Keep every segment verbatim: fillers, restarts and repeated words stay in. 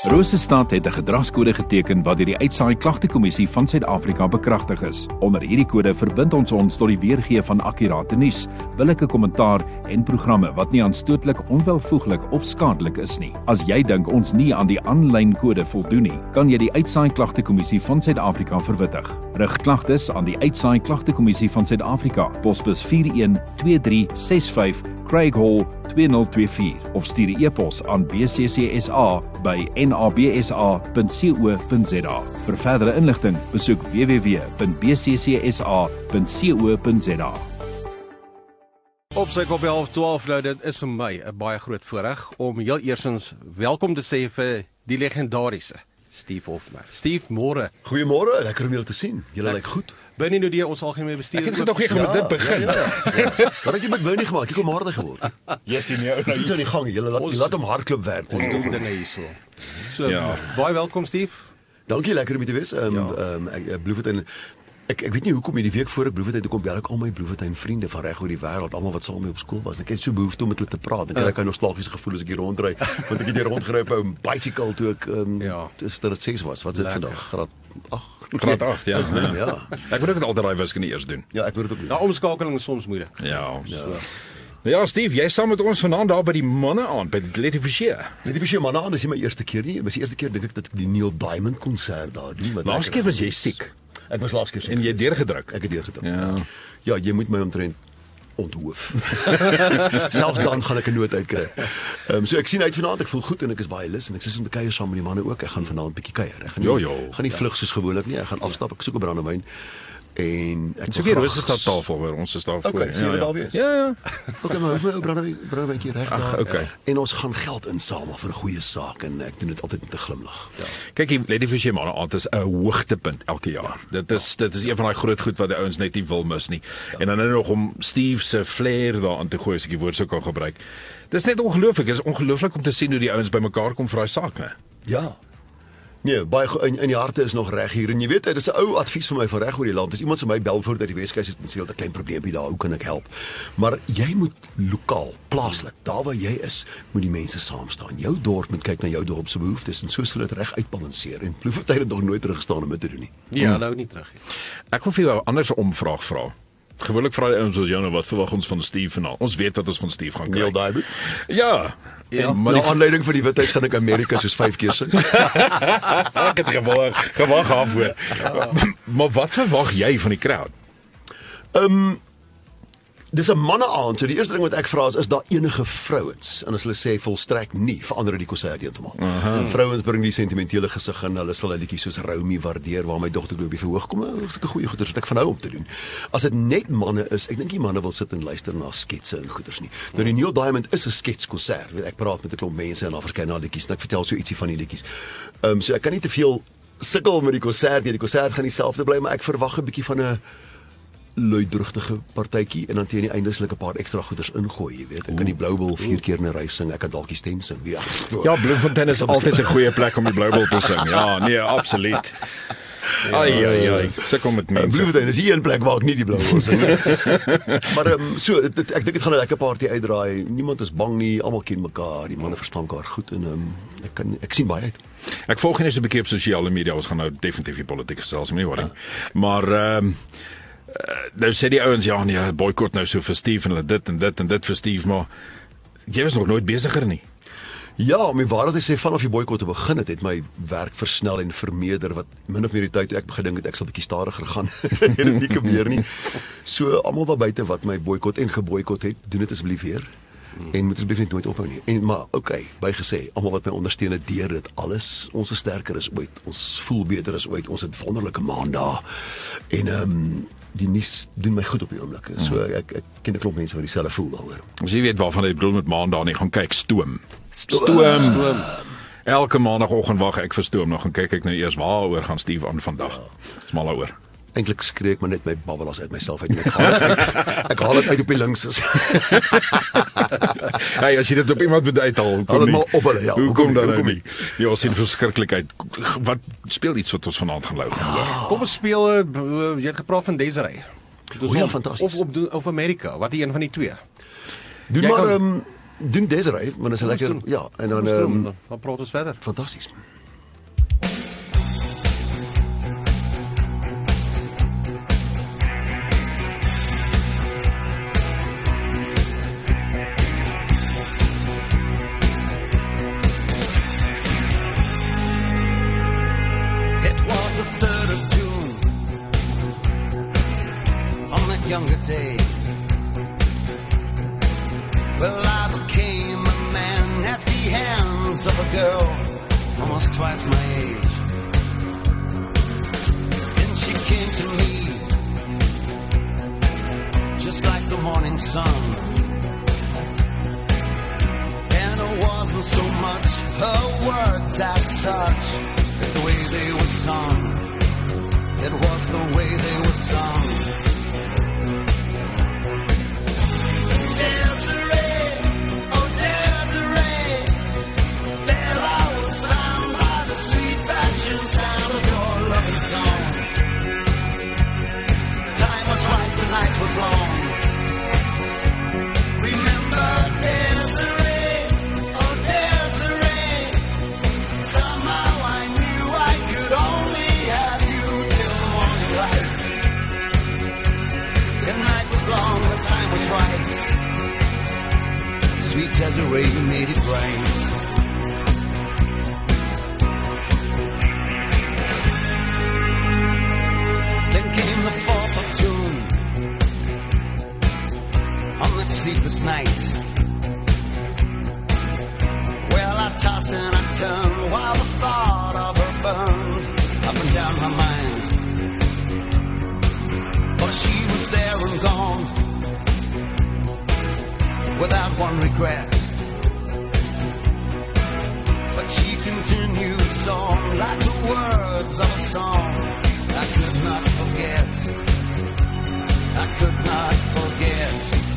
Rosestad het 'n gedragskode geteken wat deur die Uitsaai Klagtekommissie van Suid-Afrika bekragtig is. Onder hierdie kode verbind ons ons tot die weergee van akkurate nuus, billike kommentaar en programme wat nie aanstootlik, onwelvoeglik of skadelik is nie. As jy dink ons nie aan die aanlyn kode voldoen nie, kan jy die Uitsaai Klagtekommissie van Suid-Afrika verwittig. Rig klagtes aan die Uitsaai Klagtekommissie van Suid-Afrika, posbus vier een twee drie ses vyf, Craig Hall twee nul twee vier of stuur 'n e-pos aan b c c s a by n a b s a punt co punt z a. Vir verdere inligting, besoek w w w punt b c c s a punt co punt z a. Op sy kop half twaalf, nou dit is vir my 'n baie groot voorreg om heel eersins welkom te sê vir die legendariese Steve Hofmeyr. Steve, môre. Goeiemôre, lekker om julle te sien. Julle lyk goed. Bernie Nudee, ons algemene bestuurder. Ek het gedog jy met dit begin. Ja, ja, ja. Wat het jy met Bernie gemaak? Jy kom harder geword. Yes, in jou. Jy sien die gang, jy laat jy laat hom hardloop werk. Ons doen dinge hierso. So, ja. Baie welkom Steve. Dankie, lekker om hier te wees. Ehm um, ja. um, ek, ek Bloemfontein Ek ek weet nie hoekom hierdie week voor ek Bloemfontein toe kom, bel ek al my Bloemfontein vriende van reg oor die wêreld, almal wat saam met my op skool was. Ek het so behoefte om met hulle te praat. Dan kry ek 'n nostalgiese gevoel as ek hier rondry, want ek het hier rondgery op 'n bicycle toe ek ehm um, ja. Dis dat dit ses was. Wat is dit vandag? Graad ag. Graad agt, ja. Ja. ja. Ek moet ook altyd daai wiskunde eers doen. Ja, ek moet dit ook doen. Daai omskakeling is soms moeilik. Ja. Ja. So. Ja, Steve, jy saam met ons vanaand daar by die manne aan by die Letty Forshey. Letty Forshey manne aan, dis nie my eerste keer nie. Dit was die eerste keer dink ek dat ek die Neil Diamond konsert daar doen. Laas keer was jy siek. Ek was laas keer siek. En jy het deurgedruk. Ek het deurgedruk. Ja. Ja, jy moet my omtrent onthoof. Selfs dan gaan ek 'n noot uitkry. Ehm um, so ek sien uit vanaand, ek voel goed en ek is baie lus en ek sit om te kuier saam met die manne ook. Ek gaan vanaand 'n bietjie kuier. Ek gaan nie, jo, jo. gaan nie vlug soos gewoonlik nie. Ek gaan afstap, ek soek 'n brandewyn. En ek sê hier, is dit tafel waar ons is daar voor. Okay, ja, ja. Wees. Ja, ja. Okay, maar ons moet brandewyn brandewyntjie reg daar. Okay. En ons gaan geld insamel vir 'n goeie saak en ek doen dit altyd met 'n glimlag. Ja. Kyk, die Letty Forshey manne aand is 'n hoogtepunt elke jaar. Ja. Dit is dit is een van daai groot goed wat die ouens net nie wil mis nie. Ja. En dan nou nog om Steve se flair daarin te gooi as ek die woord sou kan gebruik. Dis net ongelooflik. Dit is ongelooflik om te sien hoe die ouens bymekaar kom vir daai saak, né? Ja. Nee, baie in, in die harte is nog reg hier. En jy weet, dit is 'n ou advies vir my van reg oor die land. As iemand se my bel voor dat die Weskus het en sê 'n klein probleempie daar, hoe kan ek help? Maar jy moet lokaal, plaaslik, daar waar jy is, moet die mense saam staan. Jou dorp moet kyk na jou dorp se behoeftes en so sal dit reg uitbalanseer. En Bloemfontein het nog nooit teruggestaan om dit te doen nie. Ja, nou nie terug nie. Ek wil vir jou 'n ander se omvraag vra. Gewoonlik vra die ouens soos jou nou wat verwag ons van Steve vanaand. Ons weet wat ons van Steve gaan kry. Neil Diamond. Ja. Ja, maar die aanleiding vir die Withuis gaan ek Amerika soos vyf keer sing. Ek het gewag, gewag afhoor. Ja. Maar wat verwag jy van die crowd? Ehm um, dis 'n manne aand. So die eerste ding wat ek vra is is daar enige vrouens? En as hulle sê volstrek nie, verander die konsert heeltemal. Uh-huh. Vrouens bring die sentimentele gesig in. Hulle sal 'n liedjie soos Rou Me waardeer waar my dogter op die verhoog kom. Dis 'n goeie goeters wat ek van hou om te doen. As dit net manne is, ek dink die manne wil sit en luister na sketse en goeters nie. Nou die Neil Diamond is 'n sketskonsert. Ek praat met 'n klomp mense en daar verskyn na liedjies en ek vertel so ietsie van die liedjies. Ehm um, so ek kan nie te veel sukkel met die konsert nie. Die konsert gaan dieselfde bly, maar ek verwag 'n bietjie van 'n luidrugtige partytjie en dan teen die einde sal ek 'n paar ekstra goeders ingooi, jy weet. Ek kan die Bloubol vier keer in 'n ry sing, ek kan dalk die stem sing. Ja, ja, Bloemfontein is altyd 'n goeie plek om die Bloubol te sing. Ja, nee, absoluut. Ja, ai ai ai, sukkel met mense. Bloemfontein is hier 'n plek waar ek nie die Bloubol sing nie. Maar um, so dit, dit, ek dink dit gaan 'n lekker party uitdraai. Niemand is bang nie, almal ken mekaar, die manne verstaan mekaar goed en um, ek kan ek sien baie uit. Ek volg net so 'n bietjie op sosiale media, ons gaan nou definitief die politiek gesels, nie worry. Maar ehm um, Uh, nou sê die ouens, ja nee, boykot nou so vir Steve en hulle dit en dit en dit vir Steve, maar jy was nog nooit besigger nie. Ja, om die waarheid te sê, vanaf die boykot te begin het, het my werk versnel en vermeerder, wat min of meer die tyd toe ek gedink het ek sal bietjie stadiger gaan, het dit nie gebeur nie. So, almal daar buite wat my boykot en geboykot het, doen dit asseblief weer. En moet asseblief net nooit ophou nie. En maar okay, bygesê, almal wat my ondersteun het deur dit alles, ons is sterker as ooit, ons voel beter as ooit, ons het wonderlike maandae. En ehm um, die nuus doen my goed op die oomblik. So ek ek ken 'n klomp mense wat dieselfde voel daaroor. As jy weet waarvan ek bedoel met maandag nie, gaan kyk stoom. Stoom. Stoom. stoom. Elke maandagooggend wag ek vir stoom, nog gaan kyk ek nou eers waaroor gaan Steve aan vandag. Dis mal daaroor. Eintlik skree ek maar net my babbelas uit myself uit. Ek haal dit uit, ek haal dit uit op die links. Hey, as jy dit op iemand moet uithaal, hoe kom nie? Op hulle, ja. Hoe kom dan nou nie? Ja, ons sien verskriklikheid. Wat speel iets wat ons vanaand gaan luister? Ja. Kom ons speel, uh, jy het gepraat van Desiree. O, ja, fantasties. Of op of Amerika, wat die een van die twee. Doen maar ehm um, doen Desiree, want dit is lekker. Ja, en dan ehm um, dan praat ons verder. Fantasties. younger days. Well, I became a man at the hands of a girl almost twice my age. And she came to me just like the morning sun. And it wasn't so much her words as such as the way they were sung. It was the way they were sung. Desiree, oh Desiree, there I was found by the sweet passion sound of your loving song. Time was right, the night was long. Remember Desiree, oh Desiree, somehow I knew I could only have you till the morning light. The night was long, the time was right. Sweet Desiree, you made it right. Then came the fourth of June, on that sleepless night. Well, I toss and I turn while the thought of her burned up and down my mind. For she was there and gone, without one regret. But she continues on like the words of a song I could not forget. I could not forget.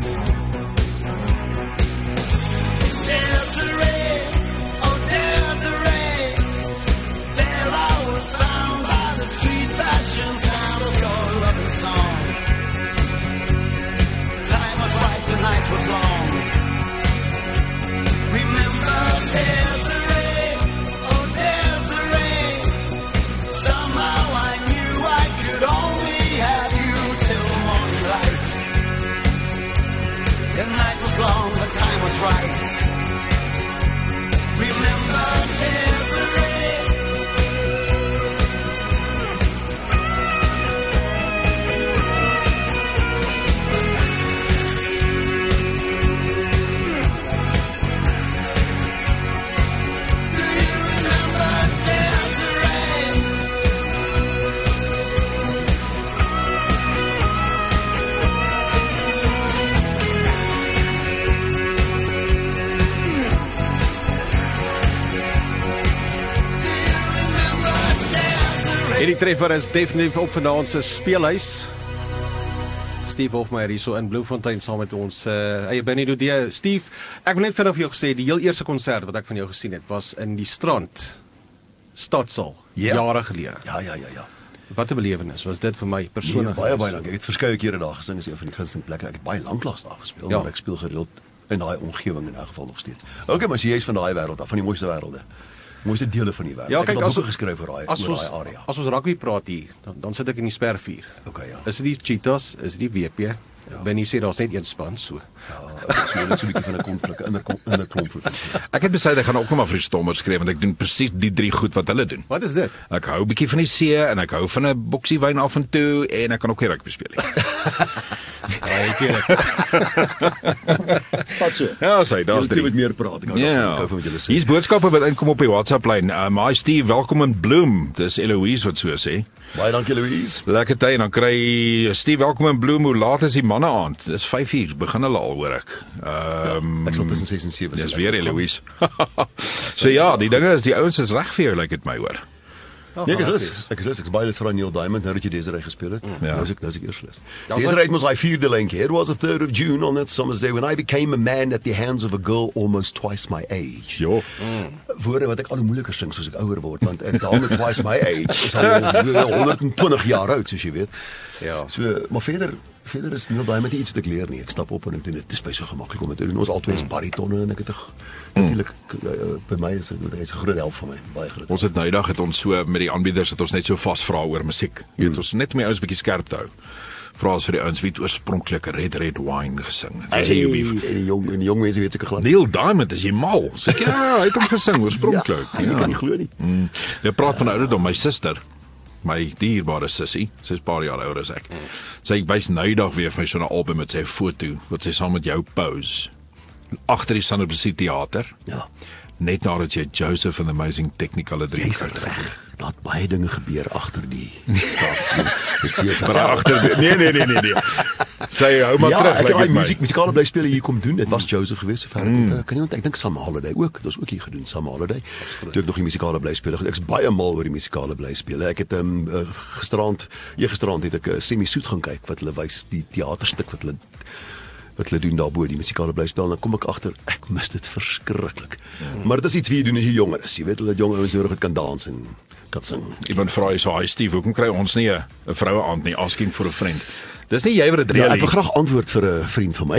Desiree, oh Desiree, there I was found by the sweet passion sound of your loving song. Time was right, the night was long. Remember Desiree, oh Desiree, somehow I knew I could only have you till morning light. The night was long, the time was right. Remember Desiree. Hierdie treffer is definitief op vanaand se speelhuis. Steve Hofmeyer hier so in Bloemfontein saam met ons uh, eie Benny Dodee. Steve, ek wil net vinnig vir jou gesê, die heel eerste konsert wat ek van jou gesien het, was in die Strand Stadsaal, Ja. jare gelede. Ja, ja, ja, ja. Wat 'n belewenis was dit vir my persoonlik. Nee, baie baie lank. Ek het verskeie kere daar gesing, is een van die gunsteling plekke. Ek het baie lanklaas daar gespeel, Ja. maar ek speel gereeld in daai omgewing in elk geval nog steeds. Okay, maar as jy is van daai wêreld af, van die mooiste wêrelde. Mooiste dele van die wêreld. Ja, ek kyk, het al as boeke ons- geskryf oor daai As oor ons, daai area. as ons rugby praat hier, dan, dan sit ek in die spervuur. Okay, ja. Is dit die Cheetahs, is dit die W P? Ja. Benny sê daar's net een span, so. Ja, ek sien net so 'n bietjie van 'n konflik, in 'n in 'n konflik. Ek het besluit ek gaan ook nog maar vir die Stormers skryf want ek doen presies die drie goed wat hulle doen. Wat is dit? Ek hou 'n bietjie van die see en ek hou van 'n boksie wyn af en toe en ek kan ook nie rugby speel nie. Ja, natuurlik. Wat so? Ja, sê, daar's Jy drie. moet meer praat. Ek hou daarvan, ek hou van wat julle sê. Hier's boodskappe wat inkom op die WhatsApp lyn. Um, hi Steve, welkom in Bloem. Dis Eloise wat so sê. Baie dankie Louise. Lekker tyd, dan kry Steve welkom in Bloem. Hoe laat is die manne aand? Dis vyf uur, begin hulle al hoor ek. Ehm um, Ek sal tussen ses en sewe. Dis weer Eloise. So ja, die dinge is die ouens is reg vir jou, lyk dit my hoor. Nee, ek is lus. Ek is lus. Ek is baie lus vir Neil Diamond, nou dat jy Desiree gespeel het. Ja. Nou is ek nou is ek eers lus. Ja, Desiree het mos hy vierde lentjie. It was the third of June on that summer's day when I became a man at the hands of a girl almost twice my age. Jo. Woorde wat ek al hoe moeiliker sing soos ek ouer word, want 'n dame twice my age is al honderd en twintig jaar oud, soos jy weet. Ja. So, maar verder verder is Neil Diamond nie iets wat ek leer nie. Ek stap op en ek doen dit. Dit is baie so gemaklik om dit te doen. Ons albei is baritonne en ek het 'n natuurlik uh, by my is dit is 'n groot help vir my, baie groot. Ons het nou eendag het ons so met die aanbieders het ons net so vas vra oor musiek. Jy weet ons net om die ouens bietjie skerp te hou. Vra ons vir die ouens wie het oorspronklik Red Red Wine gesing. Dis Hey, jy en die jong en die jong mense weet seker glad. Neil Diamond, is jy mal? Sê ja, hy het hom gesing oorspronklik. Ja, jy kan nie glo nie. Mm. Jy praat van ouderdom, my suster my dierbare sussie, sy's 'n paar jaar ouer as ek. Mm. Sy wys nou dag weer vir my so 'n album met sy foto wat sy saam met jou pose agter die Sanderberg Theater. Ja. Net nadat jy Joseph and the Amazing Technicolor drie Jy's gekry het. reg. Daar het baie dinge gebeur agter die staatsdiens. Dit sê Maar daar agter nee nee nee nee nee. Sy hou maar ja, terug ek het lyk daai dit my. musiek musikale bly speel hier kom doen. Dit was Joseph geweest so ver. Mm. Kan jy onthou? Ek dink Sam Holiday ook. Dit was ook hier gedoen Sam Holiday. Toe ek nog die musikale bly speel. Ek's baie mal oor die musikale bly speel. Ek het um, uh, gisterand, eergisterand het ek 'n uh, semi-soet gaan kyk wat hulle wys die teaterstuk wat hulle wat hulle doen daarbo die musikale bly speel en dan kom ek agter ek mis dit verskriklik. Mm. Maar dit is iets wie jy doen as jy jonger is. Jy weet hulle jong ouens nodig het kan dans en kan sing. Iemand vra hy so, "Hi Steve, hoekom kry ons nie 'n 'n vroue aand nie, asking for a friend?" Dis nie jy wat dit Ja, reël ek wil graag antwoord vir 'n vriend van my.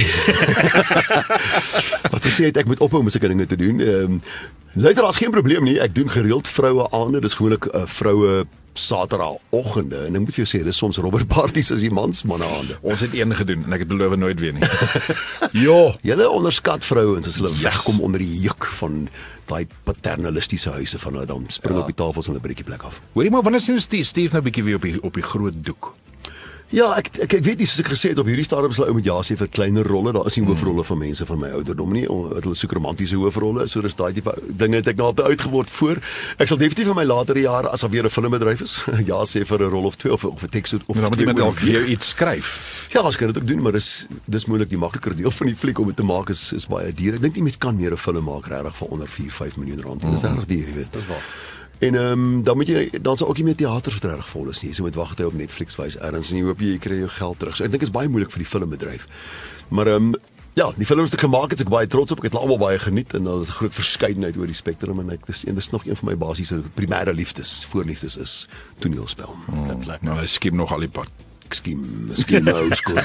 Wat hy sê het, ek moet ophou om sulke dinge te doen. Ehm um, luister, daar's geen probleem nie. Ek doen gereeld vroue aande. Dis gewoonlik 'n uh, vroue Saterdagoggende en ek moet vir jou sê dis soms Robert parties as die mans manne aande. Ons het een gedoen en ek het beloof nooit weer nie. Ja, Julle onderskat vrouens as hulle yes. wegkom onder die juk van daai paternalistiese huise van hulle dan spring ja. op die tafels en hulle breek die plek af. hoorie maar wanneer sien Steve, Steve nou bietjie weer op die op die groot doek? Ja, ek ek, ek weet nie soos ek gesê het op hierdie stadium is hulle ou met ja sê vir kleiner rolle. Daar is nie hoofrolle van mense van my ouderdom nie. Hulle soek romantiese hoofrolle. So dis daai tipe dinge het ek nou al te oud geword voor. Ek sal definitief in my latere jare as daar weer 'n filmbedryf is, ja sê vir 'n rol of twee of of 'n teks of Dan moet jy met dalk vir jou iets skryf. Ja, as kan dit ook doen, maar dis dis moeilik. Die makliker deel van die fliek om dit te maak is is baie duur. Ek dink nie mense kan meer 'n film maak regtig vir onder vier, vyf miljoen rand. Dit is regtig duur, jy weet. Dis waar. En ehm um, dan moet jy dan sal ook nie meer teaters regtig vol is nie. So moet wag jy op Netflix wys erns en jy hoop jy kry jou geld terug. So ek dink dit is baie moeilik vir die filmbedryf. Maar ehm um, ja, die films wat ek gemaak het, ek baie trots op. Ek het hulle almal baie geniet en daar is 'n groot verskeidenheid oor die spektrum en ek dis een dis nog een van my basiese primêre liefdes, voorliefdes is toneelspel. Hmm. Nou, hy skiem nog al die pad. Miskien, miskien nou skoon.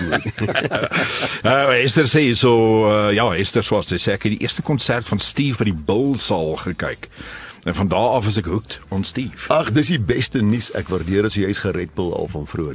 Uh, Esther sê so, uh, ja, Esther Swart sê ek het die eerste konsert van Steve by die Bulsaal gekyk. En van daar af is ek hooked on Steve. Ag, dis die beste nuus. Ek waardeer dit so jy's gered pil al van vroeë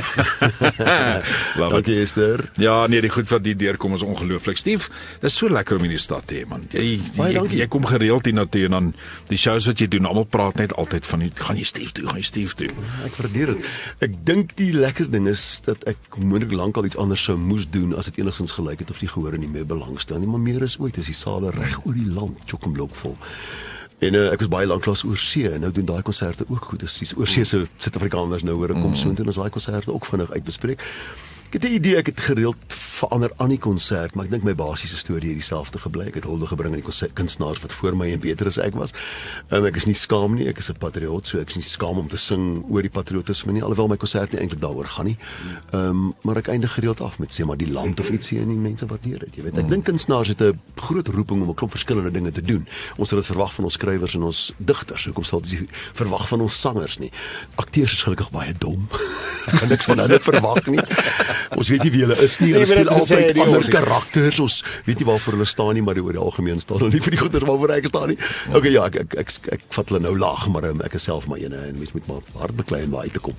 dae. Dankie Esther. Ja, nee, die goed wat hier deurkom is ongelooflik. Steve, dis so lekker om in die stad te hê, man. Jy Baie jy, dankie. jy kom gereeld hier na toe en dan die shows wat jy doen, almal praat net altyd van, gaan jy Steve toe, gaan jy Steve toe. Ek waardeer dit. Ek dink die lekker ding is dat ek moontlik lankal iets anders sou moes doen as dit enigstens gelyk het of die gehoor nie meer belangstel nie, maar meer is ooit is die sale reg oor die land chock-en-blok vol. En uh, ek was baie lank lank oor see en nou doen daai konserte ook goed. Dis die oorsee se Suid-Afrikaners nou hoor ek kom so intoe en ons daai konserte ook vinnig uitbespreek. Ek het 'n idee ek het gereeld verander aan die konsert, maar ek dink my basiese storie het dieselfde gebly. Ek het hulde gebring aan die kunstenaars wat voor my en beter as ek was. Um, ek is nie skaam nie, ek is 'n patrioot, so ek is nie skaam om te sing oor die patriotisme nie, alhoewel my konsert nie eintlik daaroor gaan nie. Um, maar ek eindig gereeld af met sê maar die land of ietsie en die mense waardeer dit, jy weet. Ek dink kunstenaars het 'n groot roeping om 'n klomp verskillende dinge te doen. Ons het dit verwag van ons skrywers en ons digters. Hoekom sal dit nie verwag van ons sangers nie? Akteurs is gelukkig baie dom. Ek kan niks van hulle verwag nie. Ons weet nie wie hulle is nie. Hulle speel altyd ander karakters. Ons weet nie waarvoor hulle staan nie, maar oor die algemeen staan hulle nie vir die goeders waarvoor ek staan nie. Okay, ja, ek ek ek, ek, ek vat hulle nou laag, maar um, ek is self maar eene en mens moet maar hard beklei om uit te kom.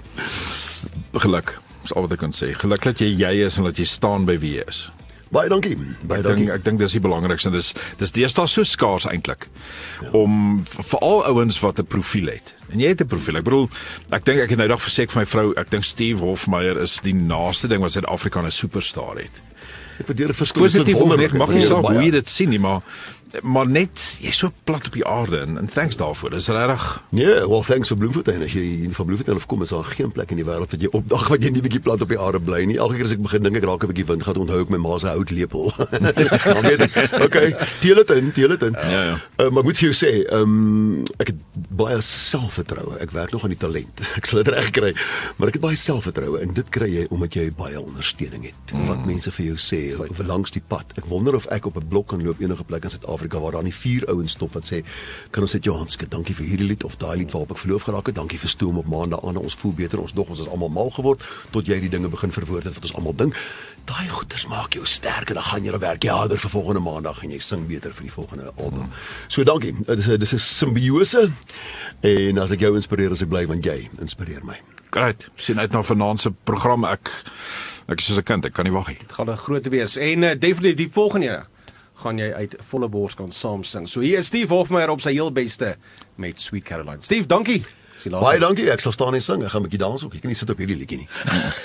Geluk, is al wat ek kan sê. Geluk dat jy jy is en dat jy staan by wie jy is. Baie dankie. Baie Ek dankie. dink ek dink dis die belangrikste. Dis dis deesdae so skaars eintlik ja. om veral ouens wat 'n profiel het. En jy het 'n profiel. Ek bedoel, ek dink ek het nou dag versê vir my vrou, ek dink Steve Hofmeyer is die naaste ding wat Suid-Afrika 'n superster het. Ek waardeer dit verskillend. Positief of net mag nie saak hoe jy baie. dit sien nie, maar maar net jy's so plat op die aarde en, en thanks daarvoor. Dis regtig. Nee, well thanks vir Bloemfontein. As jy van Bloemfontein af kom, is daar geen plek in die wêreld wat jy opdag wat jy nie bietjie plat op die aarde bly nie. Elke keer as ek begin dink ek raak 'n bietjie wind gehad, onthou ek my ma se houtlepel. Dan weet ek, okay, teel dit in, teel dit in. Ja, ja. Uh, maar ek moet vir jou sê, ehm um, ek het baie selfvertroue. Ek werk nog aan die talent. Ek sal dit reg kry, maar ek het baie selfvertroue en dit kry jy omdat jy baie ondersteuning het. Mm. Wat mense vir jou sê of langs die pad. Ek wonder of ek op 'n blok kan loop enige plek in Suid-Afrika waar daar nie vier ouens stop wat sê, kan ons net jou hand skud, dankie vir hierdie lied of daai lied waarop ek verloof geraak het, dankie vir stoom op maandag aan, ons voel beter, ons dog ons is almal mal geword tot jy die dinge begin verwoord het wat ons almal dink. Daai goeders maak jou sterker, dan gaan jy dan werk jy harder vir volgende maandag en jy sing beter vir die volgende album. Hmm. So dankie. Dit is dis is simbiose en as ek jou inspireer as ek bly want jy inspireer my. Great. Sien uit na vanaand se program. Ek ek is soos 'n kind, ek kan nie wag nie. Dit gaan 'n groot wees en uh, definitief die volgende ene gaan jy uit volle bors kan saam sing. So hier is Steve Hofmeyer op sy heel beste met Sweet Caroline. Steve, dankie. Sien later. Baie dankie, ek sal staan en sing. Ek gaan 'n bietjie dans ook. Ek kan nie sit op hierdie liedjie nie.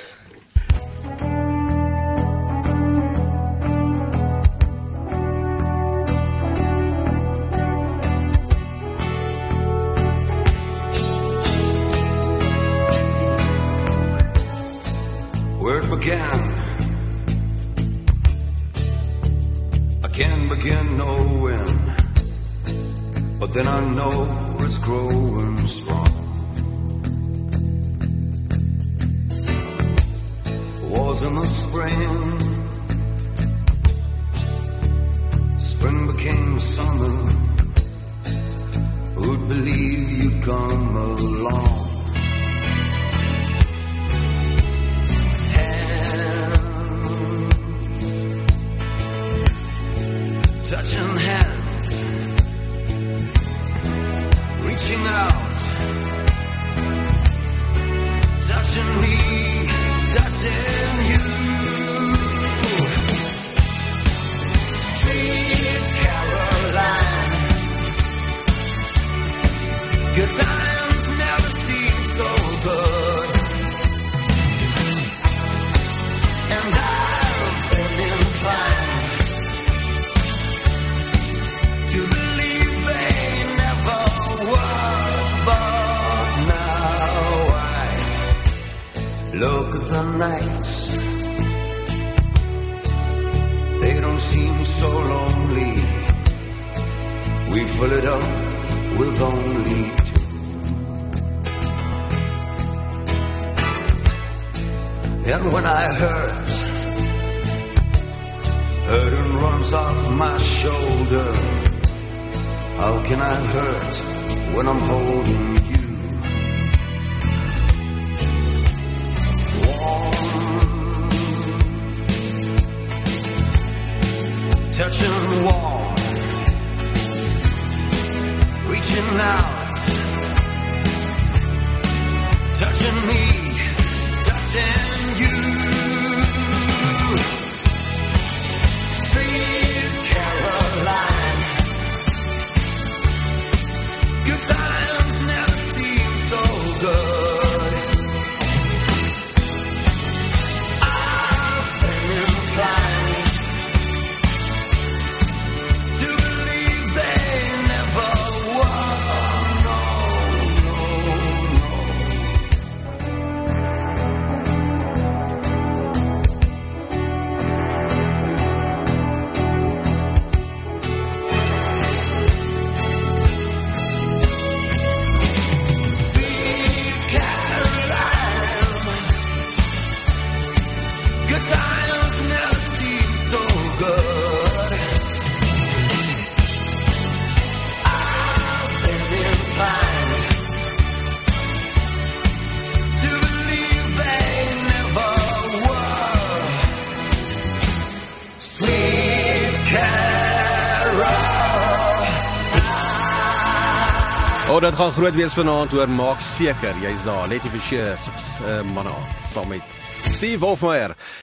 Where it began, I can't begin knowing, but then I know it's growing strong. Was in the spring, spring became summer. Who'd believe you'd come along? Touching hands, reaching out, touching me, touching you. Sweet Caroline, good times never seem so good, and I've been inclined to believe they never were, but now I look at the nights. They don't seem so lonely. We fill it up with only two. And when I hurt, hurting runs off my shoulder. How can I hurt when I'm holding you? Warm, touching warm, reaching out, touching me, touching you. Sweet Caroline, good times never seem so good. I've been inclined to believe they never were. No, no, Sweet Caroline, good times never seem so good. I've been inclined to believe they never were. Sweet Caroline. Oh, dit gaan groot wees vanaand hoor, maak seker jy's daar. Letty Fischer, uh, manne, saam met Steve Hofmeyer.